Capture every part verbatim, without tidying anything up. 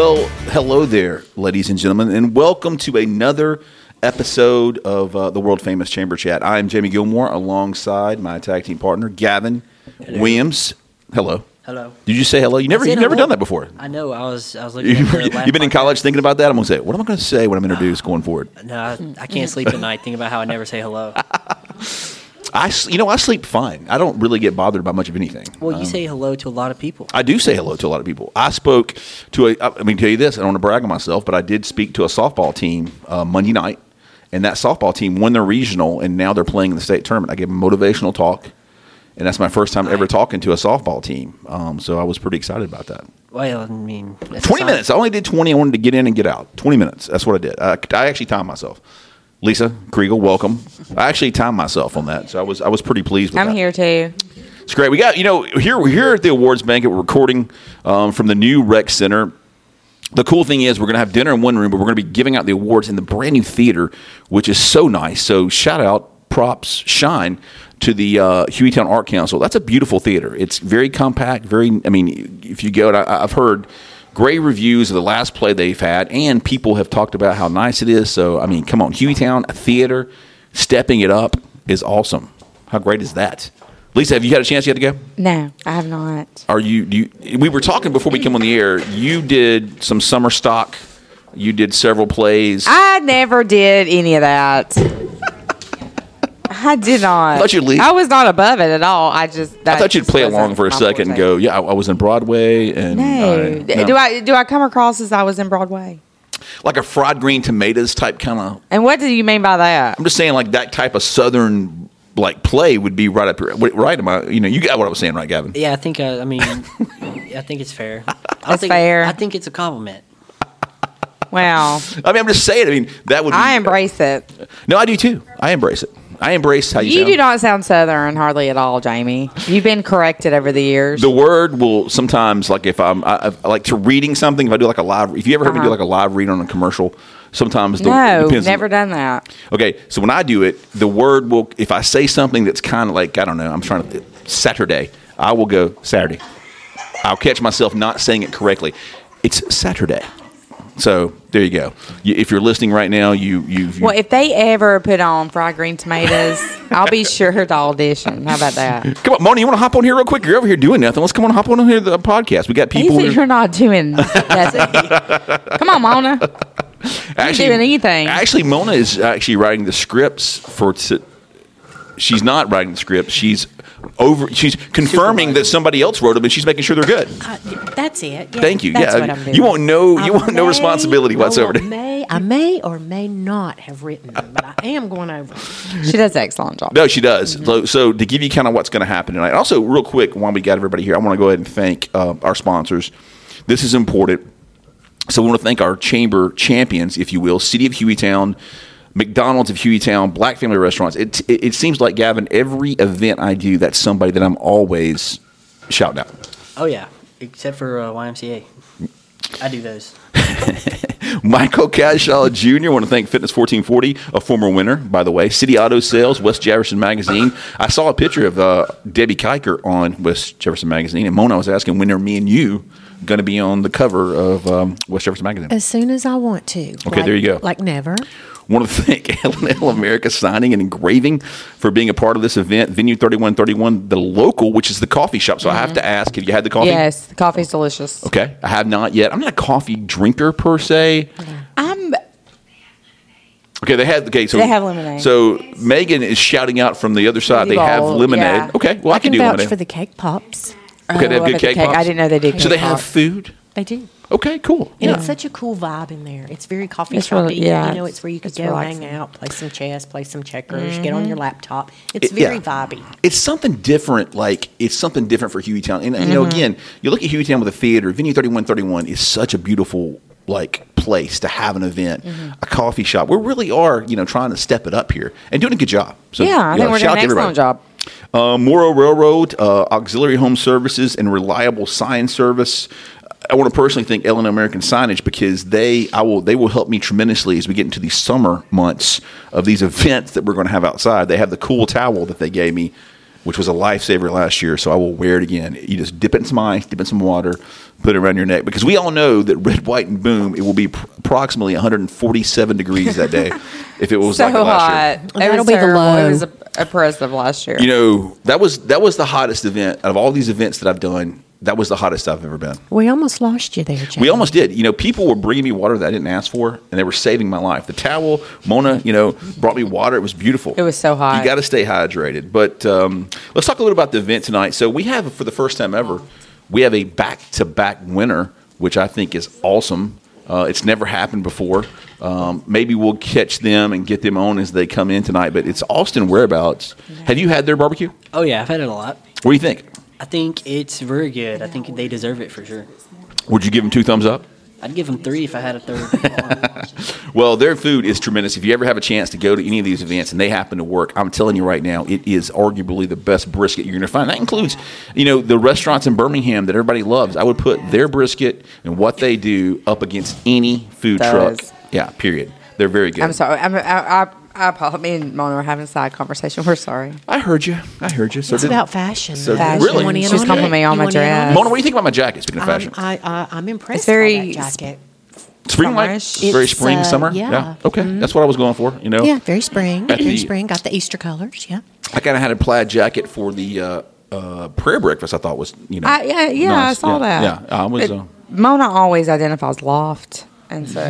Well, hello there, ladies and gentlemen, and welcome to another episode of uh, the world-famous Chamber Chat. I am Jamie Gilmore, alongside my tag team partner, Gavin hello. Williams. Hello. Hello. Did you say hello? You never, you've never done that before. I know. I was, I was looking. You, at the you've been in college thinking about that. I'm gonna say, what am I gonna say when I'm introduced going forward? No, I, I can't sleep at night thinking about how I never say hello. I, you know, I sleep fine. I don't really get bothered by much of anything. Well, you um, say hello to a lot of people. I do say hello to a lot of people. I spoke to a. I mean, tell you this. I don't want to brag on myself, but I did speak to a softball team uh, Monday night, and that softball team won their regional, and now they're playing in the state tournament. I gave them a motivational talk. And that's my first time ever talking to a softball team. Um, so I was pretty excited about that. Well, I mean, twenty minutes. I only did twenty. I wanted to get in and get out. twenty minutes. That's what I did. I, I actually timed myself. Lisa Kriegel, welcome. I actually timed myself on that. So I was I was pretty pleased with I'm that. I'm here too. It's great. We got, you know, here, here at the awards banquet, we're recording um, from the new rec center. The cool thing is we're going to have dinner in one room, but we're going to be giving out the awards in the brand new theater, which is so nice. So shout out, props, shine to the uh, Hueytown Art Council. That's a beautiful theater. It's very compact, very, I mean, if you go, and I, I've heard great reviews of the last play they've had, and people have talked about how nice it is. So, I mean, come on, Hueytown, a theater, stepping it up is awesome. How great is that? Lisa, have you had a chance yet to go? No, I have not. Are you, do you, we were talking before we came on the air, you did some summer stock, you did several plays. I never did any of that. I did not. I thought you'd leave. I was not above it at all. I just. I thought you'd play along for a second and go, yeah, I, I was in Broadway. And no. uh, no. Do I do I come across as I was in Broadway? Like a fried green tomatoes type kind of. And what do you mean by that? I'm just saying, like that type of southern like play would be right up here. Right? Am I? You know, you got what I was saying, right, Gavin? Yeah, I think. Uh, I mean, I think it's fair. I That's think, fair. I think it's a compliment. Wow. I mean, I'm just saying. I mean, that would. Be, I embrace it. No, I do too. I embrace it. I embrace how you, You sound. do not sound Southern hardly at all, Jamie. You've been corrected over the years. The word will sometimes, like if I'm, I, I like to reading something. If I do like a live, if you ever heard Uh-huh. me do like a live read on a commercial, sometimes the, no, it depends never on, done that. Okay, so when I do it, the word will. If I say something that's kind of like I don't know, I'm trying to Saturday, I will go Saturday. I'll catch myself not saying it correctly. It's Saturday. So there you go. You, if you're listening right now, you you. Well, if they ever put on fried green tomatoes, I'll be sure to audition. How about that? Come on, Mona, you want to hop on here real quick? You're over here doing nothing. Let's come on, hop on here to the podcast. We got people. Easy, you're not doing nothing. Come on, Mona. Actually, doing anything. Actually, Mona is actually writing the scripts for. T- she's not writing the scripts. She's over. She's confirming that somebody else wrote them, and she's making sure they're good. Uh, that's it. Yeah, Thank you. That's yeah, what I'm doing. you won't know. You I won't no may- responsibility whatsoever. I may, I may or may not have written them, but I am going over. them. She does an excellent job. No, she does. So, so to give you kind of what's going to happen tonight. Also, real quick, while we got everybody here, I want to go ahead and thank uh, our sponsors. This is important. So we want to thank our chamber champions, if you will, City of Hueytown, McDonald's of Hueytown, Black Family Restaurants. It, it, it seems like, Gavin, every event I do, that's somebody that I'm always shouting out. Oh yeah, except for uh, Y M C A. I do those. Michael Cashaw Junior I want to thank Fitness fourteen forty, a former winner, by the way. City Auto Sales, West Jefferson Magazine. I saw a picture of uh, Debbie Kiker on West Jefferson Magazine, and Mona was asking when are me and you going to be on the cover of um, West Jefferson Magazine. As soon as I want to. Okay, there you go. Like never. Want to thank L and L America Signing and Engraving for being a part of this event. Venue thirty-one thirty-one, the local, which is the coffee shop. So mm-hmm. I have to ask, have you had the coffee? Yes, the coffee's delicious. Okay, I have not yet. I'm not a coffee drinker per se. I'm. Okay, they have okay. So They have lemonade. So Megan is shouting out from the other side. They have Bowl, lemonade. yeah. Okay, well I, I can, can do vouch lemonade. for the cake pops. Okay, they have Oh, good I bet the cake cake- pops. I didn't know they did So they cake have pops. food. They do. Okay, cool. And Yeah. it's such a cool vibe in there. It's very coffee It's shoppy. really- yeah, you know, it's- it's where you could it's go relaxing. hang out, play some chess, play some checkers, get on your laptop. It's It- very yeah. vibey. It's something different. Like it's something different for Hueytown. And you know, Mm-hmm. again, you look at Hueytown with a theater. Venue thirty-one thirty-one is such a beautiful like place to have an event, Mm-hmm. a coffee shop. We really are, you know, trying to step it up here and doing a good job. So Yeah, I you think know, we're shout doing an out to excellent everybody. job. Uh, Morrow Railroad, uh, Auxiliary Home Services, and Reliable Sign Service. I want to personally thank L and L American Signage because they, I will, they will help me tremendously as we get into these summer months of these events that we're going to have outside. They have the cool towel that they gave me which was a lifesaver last year. So I will wear it again. You just dip it in some ice, dip it in some water, put it around your neck. Because we all know that Red, White, and Boom, it will be pr- approximately one hundred forty-seven degrees that day if it was so like it last year. hot. It That'll was be the terrible. low. It was oppressive last year. You know, that was that was the hottest event out of all these events that I've done. That was the hottest I've ever been. We almost lost you there, Jack. We almost did. You know, people were bringing me water that I didn't ask for, and they were saving my life. The towel, Mona, you know, brought me water. It was beautiful. It was so hot. You got to stay hydrated. But um, let's talk a little about the event tonight. So we have, for the first time ever, we have a back-to-back winner, which I think is awesome. Uh, it's never happened before. Um, maybe we'll catch them and get them on as they come in tonight. But it's Austin Whereabouts. Have you had their barbecue? Oh, yeah, I've had it a lot. What do you think? I think it's very good. I think they deserve it for sure. Would you give them two thumbs up? I'd give them three if I had a third. Well, their food is tremendous. If you ever have a chance to go to any of these events and they happen to work, I'm telling you right now, it is arguably the best brisket you're going to find. That includes, you know, the restaurants in Birmingham that everybody loves. I would put their brisket and what they do up against any food Does. truck. Yeah, period. They're very good. I'm sorry. I'm, I, I, I apologize. Me and Mona were having a side conversation. We're sorry. I heard you. I heard you. So It's did- about fashion. So- Fashion. Really? You want in She was on complimenting it? me on You my want in dress. it? Mona, what do you think about my jacket? Speaking of Um, fashion, I, I, I'm impressed It's very by that jacket. spring like summerish. very It's, spring, uh, summer. yeah. Okay, that's what I was going for. You know, Yeah, very spring. At Very the- spring. Got the Easter colors. Yeah. I kind of had a plaid jacket for the uh, uh, prayer breakfast. I thought was you know. I, yeah, yeah, I nice. saw Yeah, that. Yeah, I was. But Uh, Mona always identifies loft, and so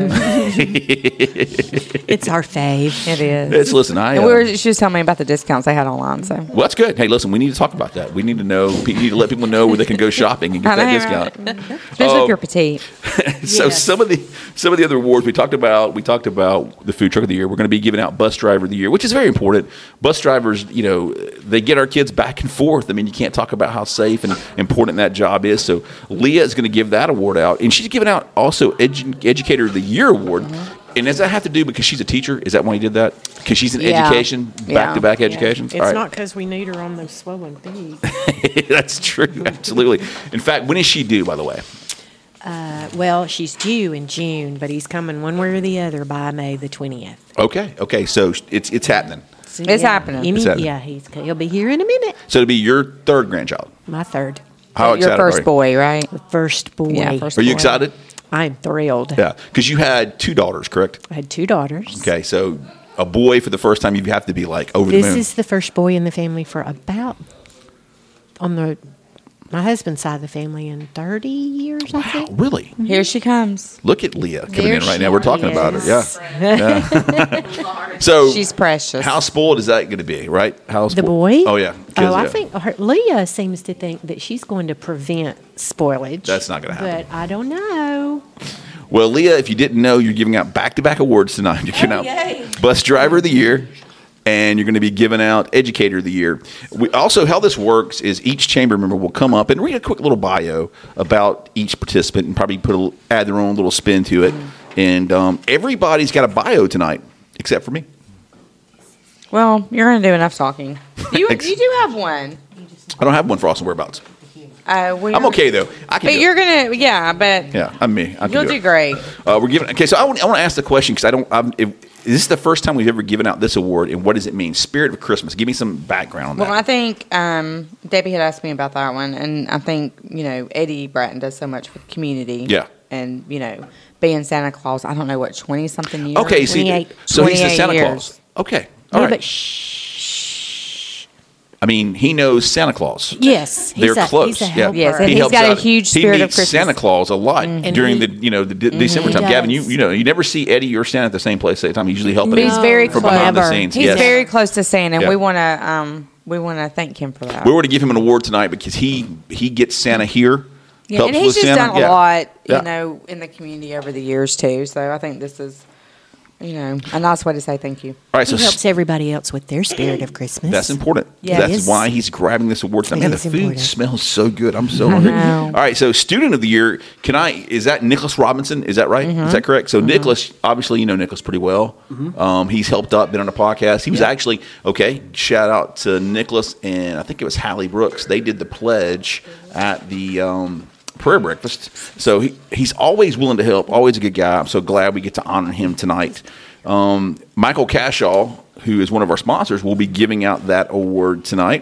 It's our fave. it is. it's listen. I. And we uh, were, she was telling me about the discounts they had online. So Well, that's good. Hey, listen, we need to talk about that. We need to know. We need to let people know where they can go shopping and get I that know, discount. right? Especially Oh. if you're petite. So Yes. some of the some of the other awards we talked about. We talked about the food truck of the year. We're going to be giving out bus driver of the year, which is very important. Bus drivers, you know, they get our kids back and forth. I mean, you can't talk about how safe and important that job is. So Leah is going to give that award out, and she's giving out also edu- Educator of the Year award. And does that have to do because she's a teacher? Is that why you did that? Because she's in Yeah. education, Yeah. back to back education. It's All right. not because we need her on those swollen feet. That's true. Absolutely. In fact, when is she due, by the way? Uh, well, she's due in June, but he's coming one way or the other by May the twentieth. Okay. Okay. So it's it's happening. So, It's happening. Any, It's happening. Yeah, he's he'll be here in a minute. So it'll be your third grandchild. My third, How Your excited first are you? boy, right? first boy. Yeah, first Are you boy. excited? I'm thrilled. Yeah. Because you had two daughters, correct? I had two daughters. Okay. So a boy for the first time, you have to be like over the This moon. is the first boy in the family for about on the my husband's side of the family in thirty years. I wow. think. Really? Here she comes. Look at Leah coming There in right she now. We're talking about her. Yeah. is. yeah. So She's precious. how spoiled is that going to be, right? How The spoiled? boy? Oh, yeah. 'Cause, Oh, I yeah. think her, Leah seems to think that she's going to prevent spoilage. That's not gonna happen. But I don't know. Well, Leah, if you didn't know, you're giving out back-to-back awards tonight. You're giving out Bus Driver of the Year, and you're going to be giving out Educator of the Year. We, also, how this works is each chamber member will come up and read a quick little bio about each participant and probably put a, little- add their own little spin to it. And um, everybody's got a bio tonight, except for me. Well, you're going to do enough talking. You, Thanks. you do have one. I don't have one for Austin Whereabouts. Uh, well, I'm you're- okay, though. I can But do you're it. going to, yeah, but Yeah, I'm me. I can you'll do, do it. great. Uh, we're giving. Okay, so I want, I want to ask the question because I don't. I'm, if, is this the first time we've ever given out this award, and what does it mean? Spirit of Christmas. Give me some background on that. Well, I think um, Debbie had asked me about that one, and I think, you know, Eddie Bratton does so much for the community. Yeah. And, you know, being Santa Claus, I don't know what, twenty-something years? okay, see, twenty-eight. so he's the twenty-eight Santa years. Claus. Okay, all yeah, right. but shh. I mean, he knows Santa Claus. Yes, he's They're a, close. He's a yeah. helper. Yes, and He he's helps got a out. huge He spirit of meets Christmas. Santa Claus a lot during he- the you know the de- December He time. Gavin, you does. you know you never see Eddie or Santa at the same place at the same time. You usually help But it he's out very from close. behind the Never. scenes. He's yes. very close to Santa, and Yeah. we want to um, we want to thank him for that. We were to give him an award tonight because he he gets Santa here. Yeah, helps and he's with just Santa. done a Yeah. lot, you Yeah. know, in the community over the years too. So I think this is, you know, a nice way to say thank you. All right, so He helps everybody else with their spirit of Christmas. that's important. Yeah, That's it's- why he's grabbing this award tonight. It Man, the is food important. smells so good. I'm so hungry. know. All right, so student of the year, can I? Is that Nicholas Robinson? Is that right? Is that correct? So Nicholas, obviously, you know Nicholas pretty well. Um, he's helped out, been on a podcast. He was actually okay. Shout out to Nicholas and I think it was Hallie Brooks. They did the pledge at the. Um, prayer breakfast. So he, he's always willing to help, always a good guy. I'm so glad we get to honor him tonight. Um, Michael Cashaw, who is one of our sponsors, will be giving out that award tonight.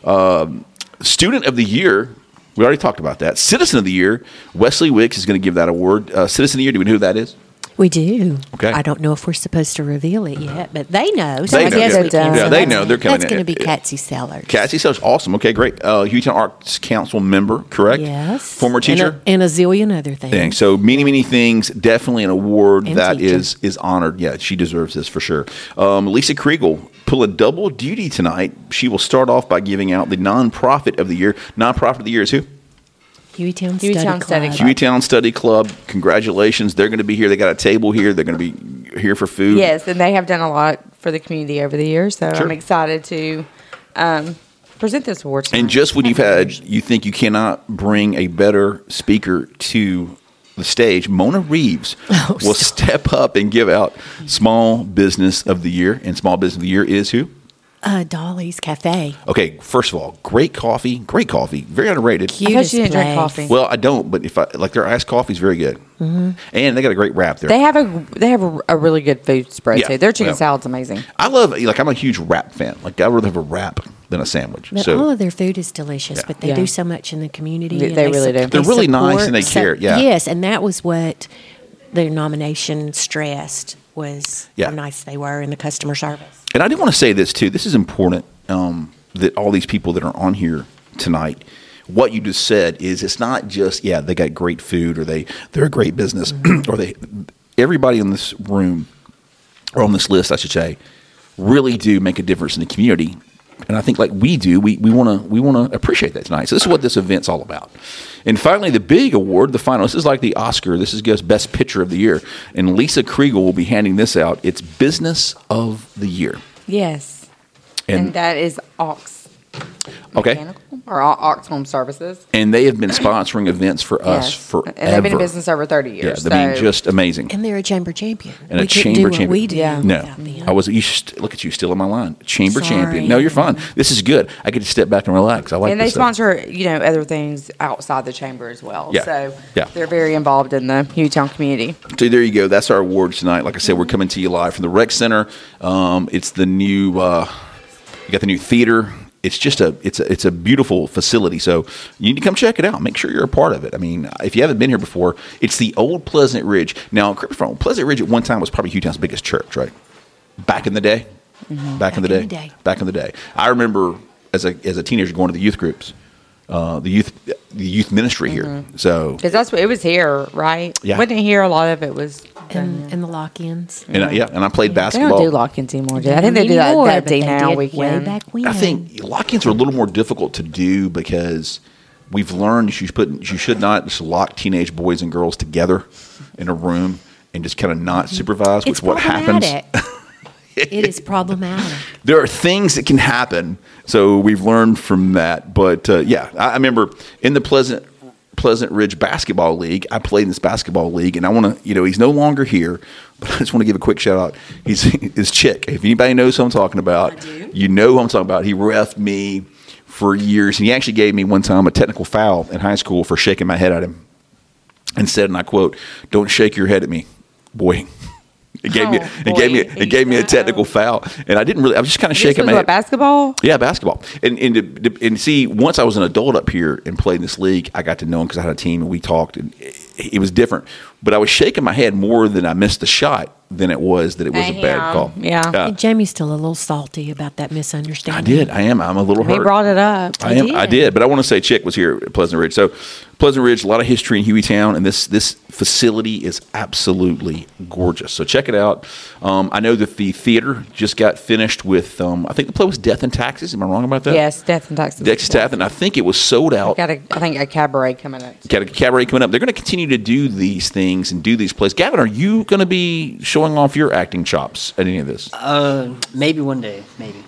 Um, Student of the Year, we already talked about that. Citizen of the Year, Wesley Wicks is going to give that award. Uh, Citizen of the Year, do we know who that is? We do. Okay. I don't know if we're supposed to reveal it yet, but they know. So They I know, guess yeah. we can. Yeah, So they that's- know. They're coming That's in. going to be Patsy Sellers. Cassie Sellers, awesome. Okay, great. Uh, Hueytown Arts Council member, correct? Yes. Former teacher? And a, and a zillion other things. Dang. So many, many things. Definitely an award And that teacher. is is honored. Yeah, she deserves this for sure. Um, Lisa Kriegel pull a double duty tonight. She will start off by giving out the nonprofit of the year. Nonprofit of the year is who? Hueytown Study Hueytown Club. Study Club. Hueytown Study Club. Congratulations. They're going to be here. They got a table here. They're going to be here for food. Yes, and they have done a lot for the community over the years, so Sure. I'm excited to um, present this award. And tonight. just when you've had, you think you cannot bring a better speaker to the stage, Mona Reeves Oh, will stop. step up and give out Small Business of the Year. And Small Business of the Year is who? Uh, Dolly's Cafe. Okay, first of all, great coffee, great coffee, very underrated. I Cutest thought you didn't drink place. coffee. Well, I don't, but if I like their iced coffee is very good, mm-hmm. and they got a great wrap there. They have a they have a, a really good food spread Yeah, too. Their chicken yeah. salad's amazing. I love like I'm a huge wrap fan. Like I'd rather have a wrap than a sandwich. But so all of their food is delicious, Yeah. but they Yeah. do so much in the community. They- and they really do. They're really nice support and they so- care, yeah. Yes, and that was what their nomination stressed was Yeah. how nice they were in the customer service. And I do want to say this too. This is important um, that all these people that are on here tonight, what you just said is it's not just yeah they got great food or they they're a great business or they everybody in this room or on this list I should say really do make a difference in the community. And I think like we do, we we want to we want to appreciate that tonight. So this is what this event's all about. And finally, the big award, the final. This is like the Oscar. This is goes Best Picture of the Year. And Lisa Kriegel will be handing this out. It's Business of the Year. Yes, And- and, that is Ox Okay. Mechanical or O- Ox Home Services. And they have been sponsoring events for us Yes. forever. And they've been in business over thirty years. Yeah, I mean, so- just amazing. And they're a chamber champion. And we a couldn't chamber do what champion. we do Yeah. No, without them. I was. You st- look at you stealing my line. Chamber Sorry. champion. No, you're fine. This is good. I get to step back and relax. I like. and they this stuff. sponsor, you know, other things outside the chamber as well. Yeah. So Yeah. they're very involved in the Hueytown community. So there you go. That's our awards tonight. Like I said, we're coming to you live from the Rec Center. Um, it's the new. Uh, you got the new theater. It's just a it's a it's a beautiful facility. So you need to come check it out. Make sure you're a part of it. I mean, if you haven't been here before, it's the old Pleasant Ridge. Now, correct me if I'm wrong, Pleasant Ridge at one time was probably Hueytown's biggest church, right? Back in the day. Back, in the day. in the day. Back in the day. I remember as a as a teenager going to the youth groups, uh, the youth the youth ministry here. So Because that's what it was here, right? Yeah. Wasn't it here? A lot of it was. And, and the lock-ins. and I, yeah, and I played They basketball. don't do lock-ins anymore, do they? I think they do that, Anymore, that but day they now did weekend. Way back when. I think lock-ins are a little more difficult to do because we've learned you should put you should not just lock teenage boys and girls together in a room and just kind of not supervise, which it's what happens. problematic. It is problematic. There are things that can happen, so we've learned from that. But uh, yeah, I, I remember in the Pleasant Pleasant Ridge Basketball League, I played in this basketball league, and I want to, you know, he's no longer here, but I just want to give a quick shout out. He's his Chick. If anybody knows who I'm talking about, I do. you know who I'm talking about. He reffed me for years, and he actually gave me one time a technical foul in high school for shaking my head at him, and said, and I quote, "Don't shake your head at me, boy." It gave me Oh, it gave me boy. it gave me a technical foul, and I didn't really. I was just kind of This shaking was my what, head. basketball? Yeah, basketball. And and, to, to- and see, once I was an adult up here and played in this league, I got to know him because I had a team and we talked, and it, it was different. But I was shaking my head more than I missed the shot than it was that it was a bad Damn. call. Yeah. Uh, And Jamie's still a little salty about that misunderstanding. I did. I am. I'm a little He hurt. brought it up. I am. did. I did, but I want to say Chick was here at Pleasant Ridge. So Pleasant Ridge, a lot of history in Hueytown, and this this facility is absolutely gorgeous. So check it out. Um, I know that the theater just got finished with. Um, I think the play was Death and Taxes. Am I wrong about that? Yes, Death and Taxes. Death and Taxes, and I think it was sold out. Got a, I think a cabaret coming up. Got a cabaret coming up. They're going to continue to do these things and do these plays. Gavin, are you going to be showing off your acting chops at any of this? Uh, maybe one day, maybe.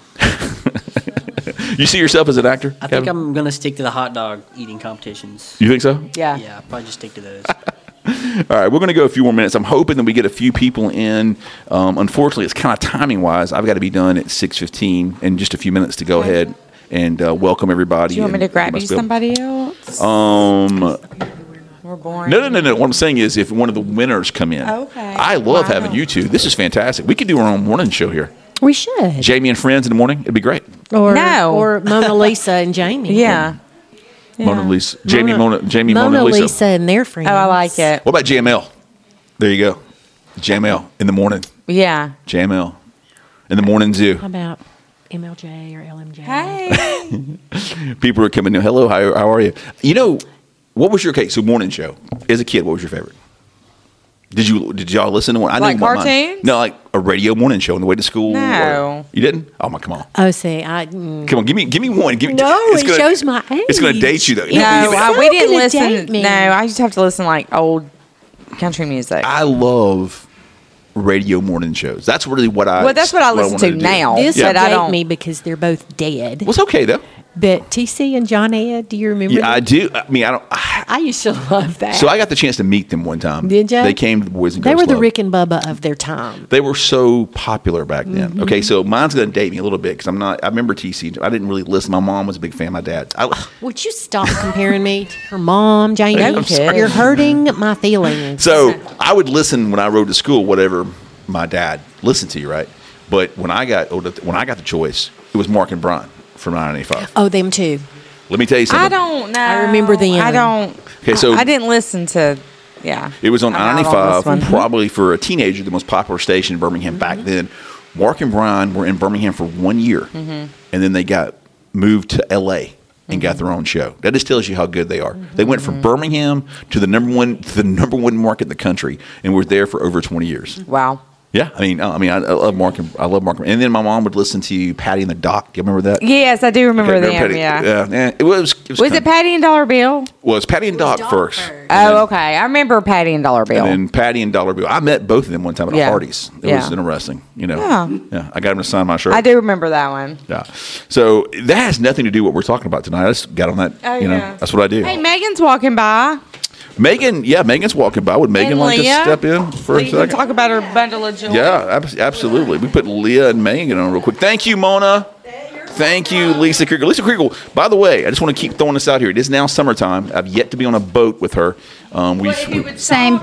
You see yourself as an actor? I Gavin? think I'm gonna stick to the hot dog eating competitions. You think so? Yeah. Yeah, I'll probably just stick to those. All right, we're going to go a few more minutes. I'm hoping that we get a few people in. Um, unfortunately, it's kind of timing wise. I've got to be done at six fifteen in just a few minutes to go ahead and uh, welcome everybody. Do you want me and to grab you must be able- somebody else? Um, We're boring. no, no, no, no. What I'm saying is, if one of the winners come in, Okay. I love Wow. having you two. This is fantastic. We could do our own morning show here. We should. Jamie and Friends in the morning. It'd be great. Or, No. or Mona Lisa and Jamie. Yeah. Mona Lisa. Jamie, Mona, Jamie, Mona, Mona Lisa. Lisa and their friends. Oh, I like it. What about J M L? There you go. J M L in the morning. Yeah. J M L in the morning zoo. How about M L J or L M J? Hey. People are coming in. Hello, how, how are you? You know, what was your case? So morning show. As a kid, what was your favorite? Did you did y'all listen to one? I Like know what mine- cartoons? No, like a radio morning show on the way to school. No. or- you didn't? Oh my, come on, Oh, see, I. Mm. come on, give me give me one. Give me, No, it's it shows my It's going to age. date you though. No, give me- I, we How didn't can it listen. date me? No, I just have to listen to like old country music. I love radio morning shows. That's really what I. Well, that's what I listen wanted to do. now. This Yeah. will But I date don't- me because they're both dead. Well, it's okay though. But T C and John Ed, do you remember? Yeah, I them? do. I mean, I don't. I, I used to love that. so I got the chance to meet them one time. Did ya? They came to the Boys and they Girls were the Club. Rick and Bubba of their time. They were so popular back then. Mm-hmm. Okay, so mine's going to date me a little bit because I'm not. I remember T C. I didn't really listen. My mom was a big fan. My dad. I, Would you stop comparing me to her mom, Jamie? I'm sorry. You're hurting my feelings. so I would listen when I rode to school, whatever my dad listened to, right? But when I got older, when I got the choice, it was Mark and Brian from nine eighty-five. Oh, them too. Let me tell you something. I don't know. I remember them. I don't. Okay, so- I, I didn't listen to. Yeah. It was on I'm out on ninety-five, this one. probably for a teenager, the most popular station in Birmingham Mm-hmm. back then. Mark and Brian were in Birmingham for one year, Mm-hmm. and then they got moved to L A and Mm-hmm. got their own show. That just tells you how good they are. They went from Birmingham to the number one to the number one market in the country, and were there for over twenty years. Wow. Yeah, I mean, I mean, I, I love Mark. And, I love Mark. And then my mom would listen to Patty and the Doc. Do you remember that? Yes, I do remember Okay, them. Patty? Yeah. yeah, yeah. It was. It was, Was kind it Patty and Dollar Bill? Well, it was Patty and Doc, Doc first. first. And then- Oh, okay. I remember Patty and Dollar Bill. And then Patty and Dollar Bill. I met both of them one time at Yeah. a Hardee's. It Yeah. was interesting. You know. Yeah. Yeah. I got him to sign my shirt. I do remember that one. Yeah. So that has nothing to do with what we're talking about tonight. I just got on that. Oh, you know, yeah. that's what I do. Hey, Megan's walking by. Megan, yeah, Megan's walking by. Would Megan And like Leah. to step in for a We can second? talk about her bundle of jewelry. Yeah, ab- absolutely. We put Leah and Megan on real quick. Thank you, Mona. Thank you, Lisa Kriegel. Lisa Kriegel, by the way, I just want to keep throwing this out here. It is now summertime. I've yet to be on a boat with her. Um, we, we Same.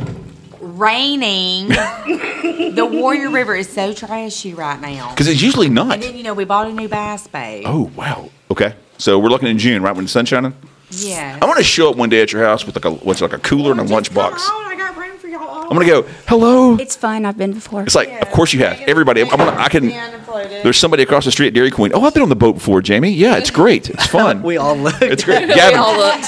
Raining. The Warrior River is so trashy right now. because it's usually not. And then, you know, we bought a new bass boat. Oh, wow. Okay. So we're looking in June, right, when the sun's shining? Yeah. I want to show up one day at your house with like a what's like a cooler and a lunchbox. I got room for y'all. I'm gonna go. Hello. It's fun. I've been before. It's like, of course you have. Everybody. I'm gonna. I can. There's somebody across the street at Dairy Queen. Oh, I've been on the boat before, Jamie. Yeah, it's great. It's fun. We all looked. It's great. Gavin,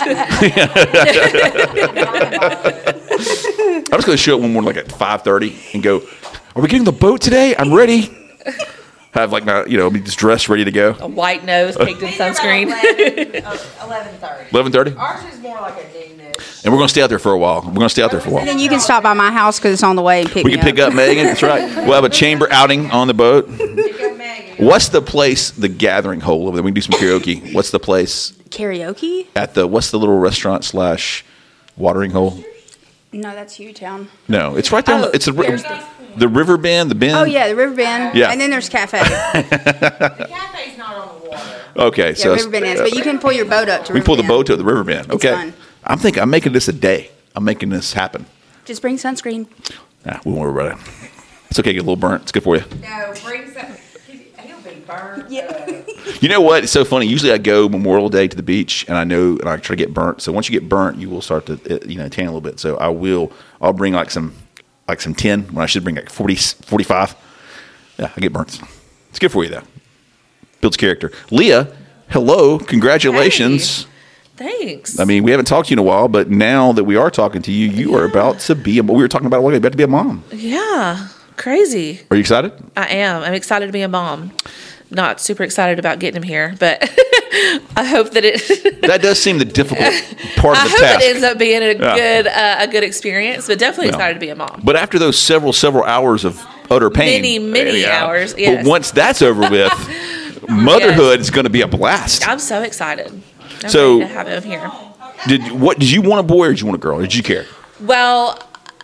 I'm just gonna show up one morning like at five thirty and go. Are we getting the boat today? I'm ready. Have like my, you know, be just dressed, ready to go. A white nose, caked in sunscreen. eleven thirty. eleven thirty. Ours is more like a noon-ish. And we're gonna stay out there for a while. We're gonna stay out there for a while. And then you can stop by my house because it's on the way and pick We me can pick up Megan. That's right. We'll have a chamber outing on the boat. What's the place, the gathering hole over there? We can do some karaoke. What's the place Karaoke? at the, what's the little restaurant slash watering hole? No, that's Hewtown. No, it's right there. on Oh, the, it's a, ri- there's the- the river bend, the bend. Oh, yeah, the River Bend. Yeah. And then there's Cafe. yeah, The cafe's not on the water. Okay, so River Bend is. But you can pull your boat up to we River pull the Bend. boat to the river bend. Okay. fun. I'm thinking, I'm making this a day. I'm making this happen. Just bring sunscreen. Nah, we won't worry about it. It's okay, get a little burnt. It's good for you. No, bring some. He'll be burned. Yeah. You know what? It's so funny. Usually I go Memorial Day to the beach, and I know, and I try to get burnt. So once you get burnt, you will start to, uh, you know, tan a little bit. So I will. I'll bring like some, like some ten when I should bring like forty, forty-five. Yeah, I get burnt. It's good for you though. Builds character. Leah, hello, congratulations. Thanks. I mean, we haven't talked to you in a while, but now that we are talking to you, you are about to be. A, we were talking about what about to be a mom. Yeah, crazy. Are you excited? I am. I'm excited to be a mom. Not super excited about getting him here, but I hope that it. That does seem the difficult part I of the hope task. it ends up being a Yeah. good uh, a good experience, but definitely Yeah. excited to be a mom. But after those several, several hours of utter pain. Many, many yeah. hours, But yes. once that's over with, motherhood is going to be a blast. I'm so excited. I'm So- ready to have him here. Did what? Did you want a boy or did you want a girl? Or did you care? Well,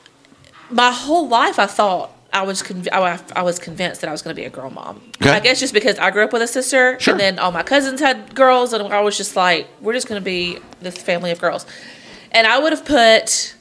my whole life I thought I was conv- I, I was convinced that I was going to be a girl mom. Okay. I guess just because I grew up with a sister, Sure. and then all my cousins had girls, and I was just like, we're just going to be this family of girls. And I would have put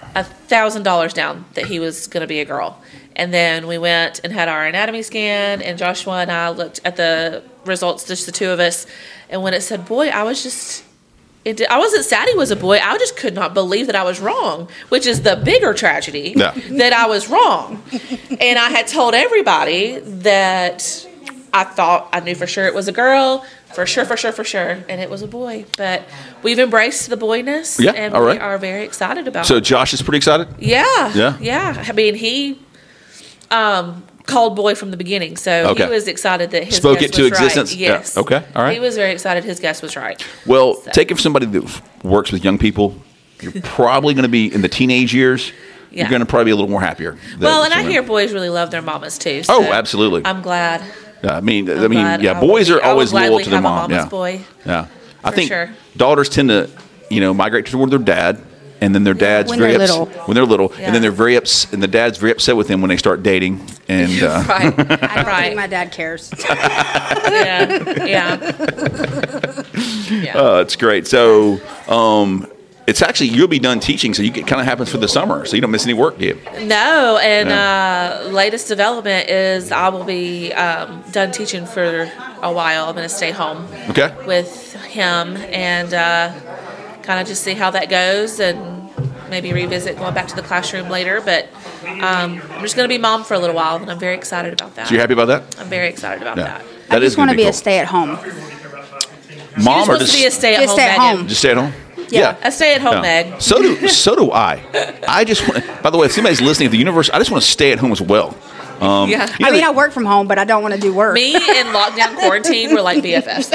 a thousand dollars down that he was going to be a girl. And then we went and had our anatomy scan, and Joshua and I looked at the results, just the two of us. And when it said boy, I was just, it did, I wasn't sad he was a boy. I just could not believe that I was wrong, which is the bigger tragedy, Yeah. that I was wrong. And I had told everybody that I thought I knew for sure it was a girl, for sure, for sure, for sure, and it was a boy. But we've embraced the boyness, Yeah, and all we right. are very excited about So it. Josh is pretty excited? Yeah, Yeah? yeah. I mean, he um, called boy from the beginning, so Okay. he was excited that his Spoke guess it to was existence? Right. Yeah, Yes. okay, all right. He was very excited his guess was right. Well, So- take it from somebody that works with young people. You're probably going to be in the teenage years. Yeah. You're going to probably be a little more happier. that- Well, and I that- hear boys really love their mamas too. Oh, so absolutely. I'm glad. Yeah, I mean, I I'm mean, glad yeah, I will boys be- are I will always loyal gladly to their have a mom. mama's Yeah, boy. yeah. I For think sure. daughters tend to, you know, migrate toward their dad, and then their dad's when very they're ups- little. when they're little, Yeah. and then they're very ups, and the dad's very upset with them when they start dating, and uh, Right. I don't Right. think my dad cares. Yeah. Yeah. Yeah. uh, it's great. So. Um, It's actually, you'll be done teaching, so you it kind of happens for the summer, so you don't miss any work, do you? No, and Yeah. uh, latest development is I will be um, done teaching for a while. I'm going to stay home Okay. with him and uh, kind of just see how that goes, and maybe revisit going back to the classroom later. But um, I'm just going to be mom for a little while, and I'm very excited about that. So you're happy about that? I'm very excited about Yeah. that. I That is just want to gonna be a cool. stay-at-home. Mom You're or supposed just to be a stay-at-home Just stay at Megan. home. just stay at home? Yeah. A stay-at-home Yeah. Meg. So do so do I. I just want. By the way, if somebody's listening at the universe, I just want to stay at home as well. Um, Yeah. you know, I mean, the- I work from home, but I don't want to do work. Me in lockdown quarantine were like B F Fs.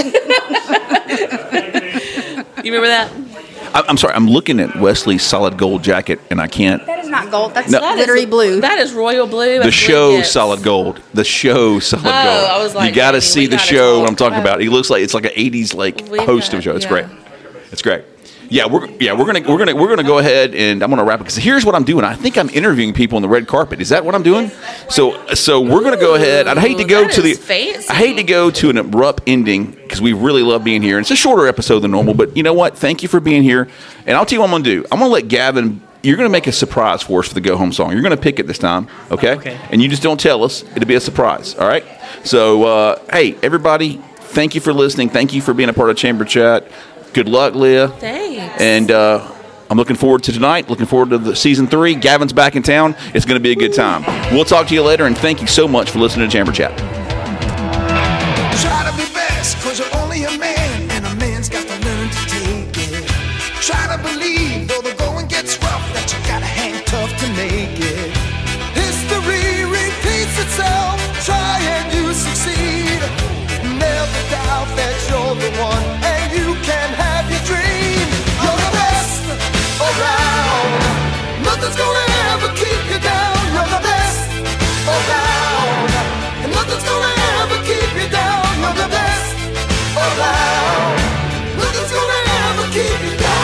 You remember that? I, I'm sorry. I'm looking at Wesley's solid gold jacket, and I can't. That is not gold. That's No. That is- glittery blue. That is royal blue. The That's show blue tips. solid gold. The show solid Oh, gold. I was like, you got to maybe see we the gotta show. talk What I'm talking about- about. He looks like it's like an eighties like We've host got- of a show. It's yeah. great. It's great. Yeah, we're yeah we're gonna we're gonna we're gonna go ahead and I'm gonna wrap it because here's what I'm doing. I think I'm interviewing people on the red carpet. Is that what I'm doing? So so we're gonna go ahead. I'd hate to go That to the is fancy. I hate to go to an abrupt ending because we really love being here. And it's a shorter episode than normal, but you know what? Thank you for being here. And I'll tell you what I'm gonna do. I'm gonna let Gavin. You're gonna make a surprise for us for the go home song. You're gonna pick it this time, okay? Okay. And you just don't tell us. It'll be a surprise. All right. So uh, hey, everybody, thank you for listening. Thank you for being a part of Chamber Chat. Good luck, Leah. Thanks. And uh, I'm looking forward to tonight. Looking forward to the season three. Gavin's back in town. It's going to be a good time. We'll talk to you later, and thank you so much for listening to Chamber Chat. Try to be best, cause you're only a man, and a man's got to learn to take it. Try to believe, though the going gets rough, that you gotta hang tough to make it. History repeats itself, try and you succeed. Never doubt that you're the one, and you can have your dream. You're the best around, nothing's gonna ever keep you down. You're the best around, and nothing's gonna ever keep you down. You're the best around, nothing's gonna ever keep you down.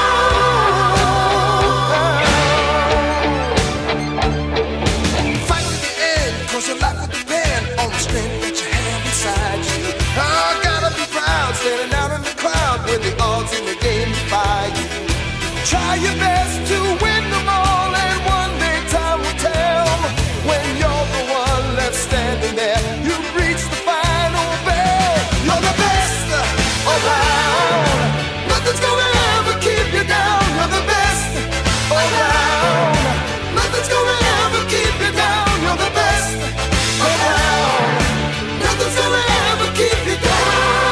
Fight to the end, cause your life will depend on the strength that you have inside you. I gotta be proud, standing out in the crowd when the odds in the game defy you. Try your best to win them all, and one day time will tell. When you're the one left standing there, you've reached the final bell. You're the best around, nothing's gonna ever keep you down. You're the best around, nothing's gonna ever keep you down. You're the best around, nothing's gonna ever keep you down.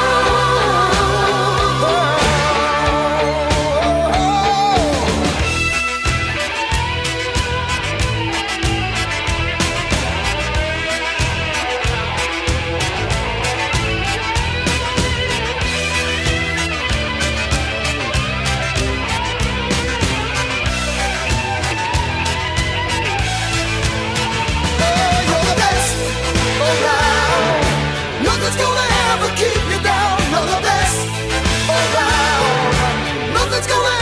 You're the best around, nothing's gonna ever keep you down. You're the best around, nothing's gonna